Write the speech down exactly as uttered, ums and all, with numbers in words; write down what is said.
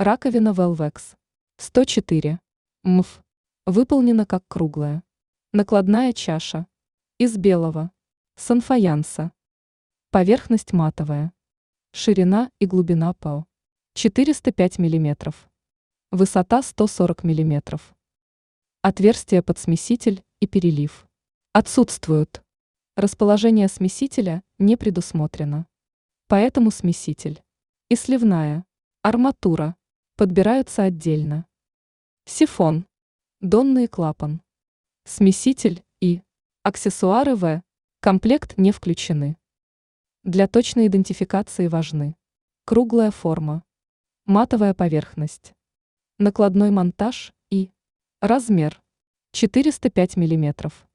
Раковина Velvex. сто четыре мф. Выполнена как круглая. Накладная чаша. Из белого. Санфаянса. Поверхность матовая. Ширина и глубина ПО. четыреста пять миллиметров. Высота сто сорок миллиметров. Отверстие под смеситель и перелив. Отсутствуют. Расположение смесителя не предусмотрено. Поэтому смеситель и сливная арматура подбираются отдельно. Сифон, донный клапан, смеситель и аксессуары В. Комплект не включены. Для точной идентификации важны круглая форма, матовая поверхность, накладной монтаж и размер четыреста пять миллиметров.